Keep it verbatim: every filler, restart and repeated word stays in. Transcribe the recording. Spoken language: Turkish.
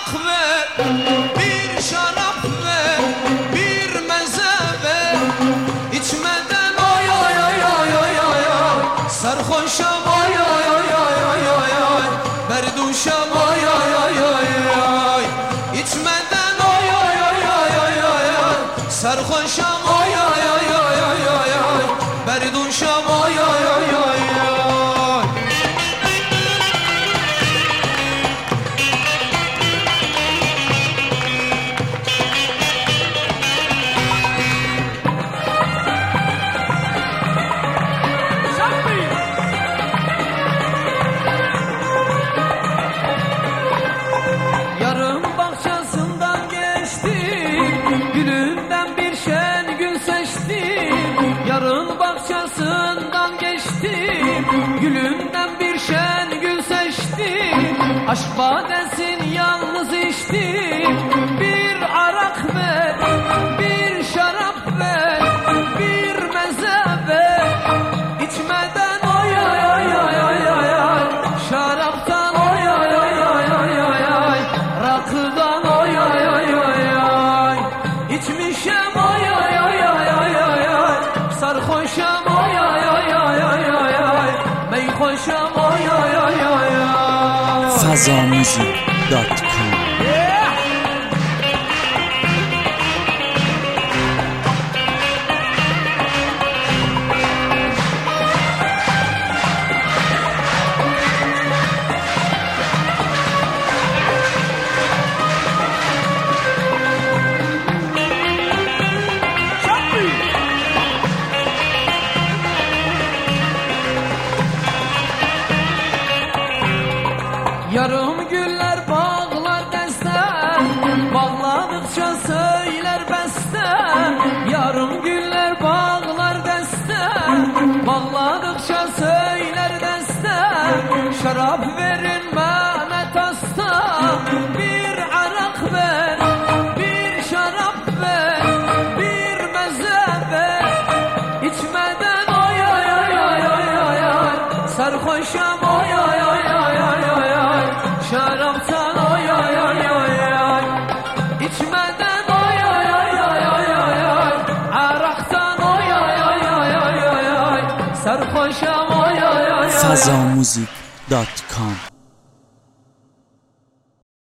arak ver, bir şarap ver, bir meze ver. İçmeden oy oy oy oy oy oy oy, sarhoşam oy oy oy oy oy oy oy, berduşam oy oy oy oy oy. İçmeden oy oy oy oy oy oy oy, sarhoşam oy oy oy oy oy oy oy, berduşam oy oy oy oy oy. Yarın bahçesinden geçtim, gülünden bir şen gül seçtim. Yarın bahçesinden geçtim, gülünden bir şen gül seçtim. Aşk badesin yalnız içtim, bir arak ver, bir şarap ver, bir meze ver. İçmeden oy oy oy oy oy oy oy, şaraptan oy oy oy oy oy oy oy, rakıdan oy oy oy oy oy. İçmişem oy oy oy oy oy oy oy, sarhoşam oy oy oy oy oy oy oy, meyhoşam oy oy oy oy oy. Fazamuzik nokta com. Yarım güller bağlar destem, bağladıkça söyler bestem. Yarım güller bağlar destem, bağladıkça söyler destem. Şarap verin Mehmet Hasta, bir arak ver, bir şarap ver, bir meze ver. İçmeden oy oy oy oy oy oy oy, sarhoşam oy oy oy oy oy oy oy, şaraptan oy oy oy oy oy. İçmeden oy oy oy oy oy oy oy, araktan oy oy oy oy oy oy oy, sarhoşam oy oy oy oy. Fazamuzik nokta com.